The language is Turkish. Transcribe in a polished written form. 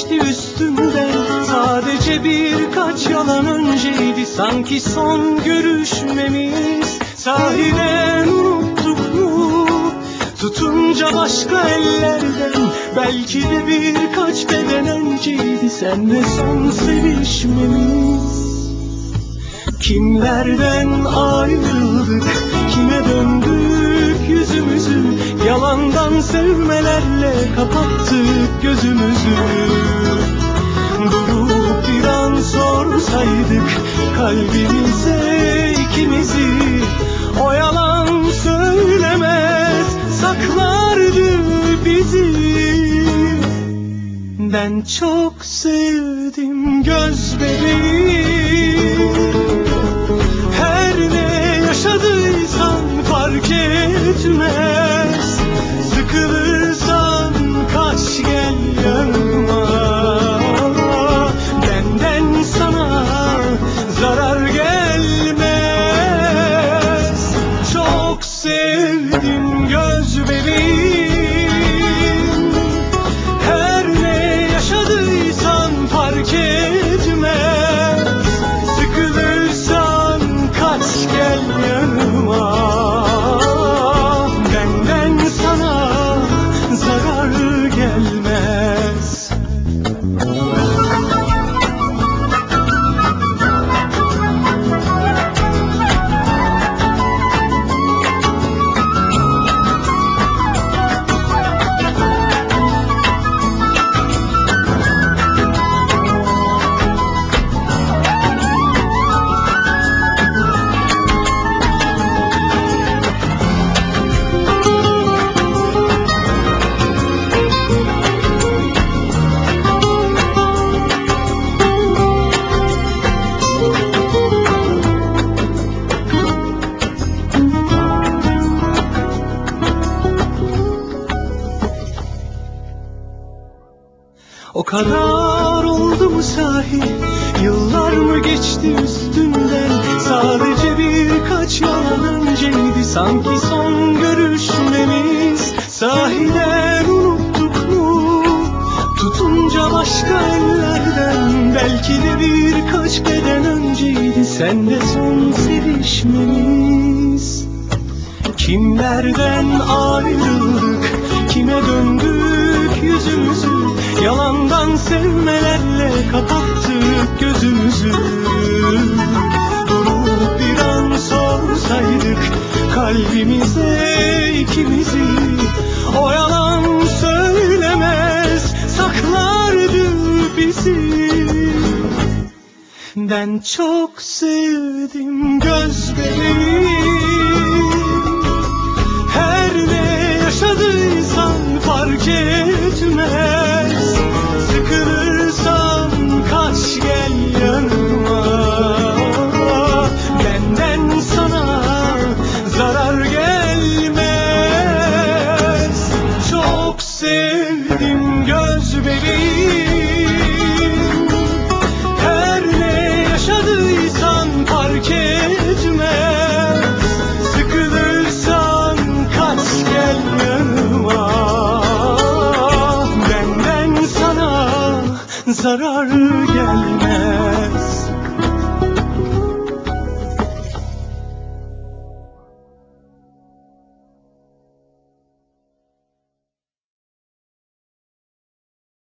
geçti üstümden. Sadece birkaç yalan önceydi sanki son görüşmemiz. Sahiden unuttuk mu? Tutunca başka ellerden. Belki de birkaç beden önceydi senle son sevişmemiz. Kimlerden ayrıldık, kime döndük yüzümüzü? Yalandan sevmelerle kapattık gözümüzü. Durup bir an sorsaydık kalbimize ikimizi, o yalan söylemez, saklardı bizi. Ben çok sevdim göz bebeğim. Her ne yaşadıysan fark etmez. Sıkılırsan kaç gel yanıma. Benden sana zarar gelmez. Çok sevdim göz bebeğim. Her ne yaşadıysan fark etmez. Sıkılırsan kaç gel yanıma. Benden sana zarar gelmez. O kadar oldu mu sahi? Yıllar mı geçti üstünden? Sadece birkaç yalan önceydi sanki son görüşmemiz. Sahiden unuttuk mu? Tutunca başka ellerden. Belki de birkaç beden önceydi senle son sevişmemiz. Kimlerden ayrıldık, kime döndük yüzümüzü? Yalandan sevmelerle kapattık gözümüzü. Durup bir an sorsaydık kalbimize ikimizi, o yalan söylemez, saklardı bizi. Ben çok sevdim göz bebeğim. Her ne yaşadıysan fark etmez. Sıkılırsan kaç gel yanıma. Benden sana zarar gelmez. Çok sevdim göz bebeğim. Her ne yaşadıysan fark etmez. Sıkılırsan kaç gel yanıma. Benden sana zarar gelmez.